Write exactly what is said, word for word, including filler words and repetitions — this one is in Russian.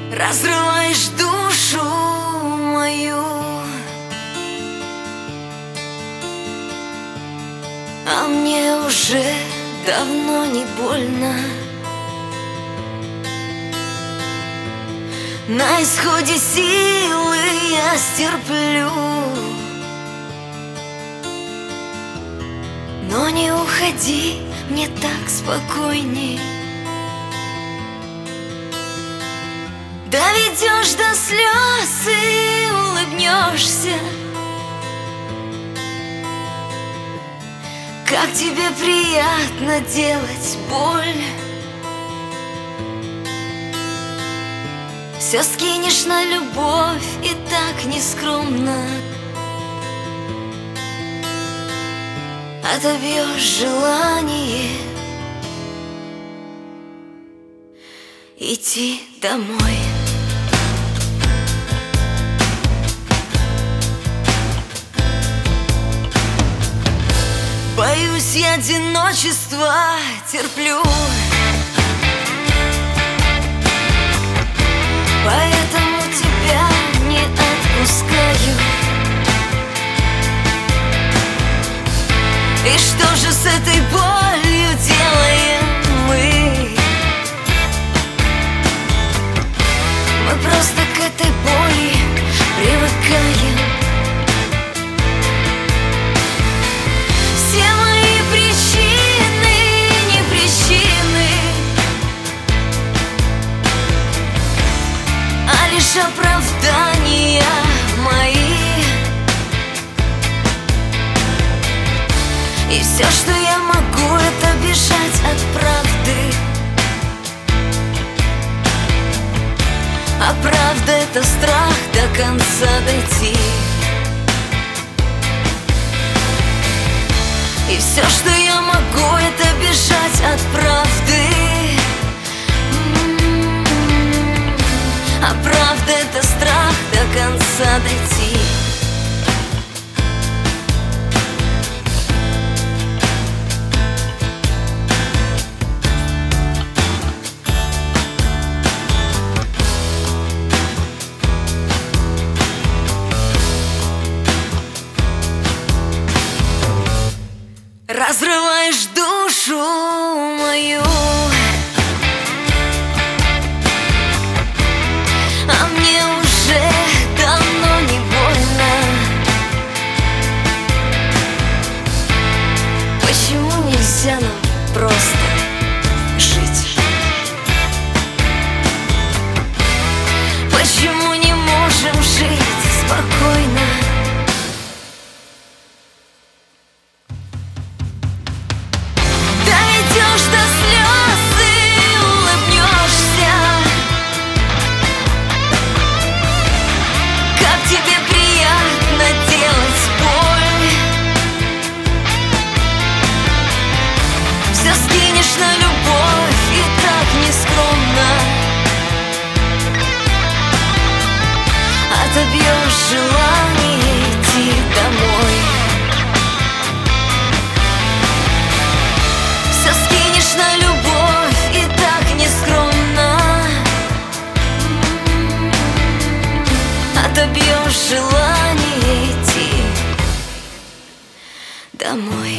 Разрываешь душу мою, а мне уже давно не больно. На исходе силы я стерплю, но не уходи, мне так спокойней. Доведешь до слез и улыбнешься. Как тебе приятно делать боль. Все скинешь на любовь и так нескромно отобьешь желание идти домой. Боюсь я одиночества, терплю, поэтому тебя не отпускаю. И что же с этой болью делаем мы? Мы просто к этой боли привыкаем. Все мои причины не причины, а лишь оправдания мои. И все, что я могу, это бежать от правды. А правда — это страх до конца дойти. И все, что я могу, это бежать от правды. А правда — это страх до конца дойти. Разрываешь душу мою, а мне уже давно не больно. Почему нельзя нам просто жить? Почему не можем жить спокойно? Доведешь до слез и улыбнешься. Как тебе приятно делать боль. Все скинешь на любовь и так нескромно отобьешь желание идти домой. На любовь и так нескромно отобьешь желание идти домой.